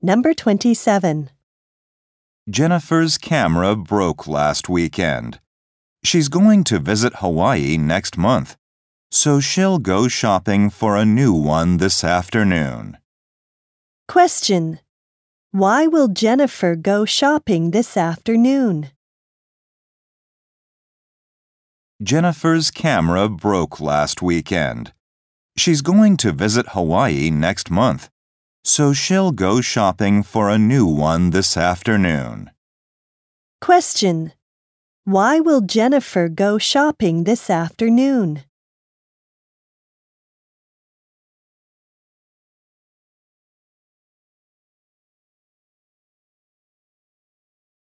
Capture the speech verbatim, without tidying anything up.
Number twenty-seven. Jennifer's camera broke last weekend. She's going to visit Hawaii next month, so she'll go shopping for a new one this afternoon. Question. Why will Jennifer go shopping this afternoon? Jennifer's camera broke last weekend. She's going to visit Hawaii next month, so she'll go shopping for a new one this afternoon. Question. Why will Jennifer go shopping this afternoon?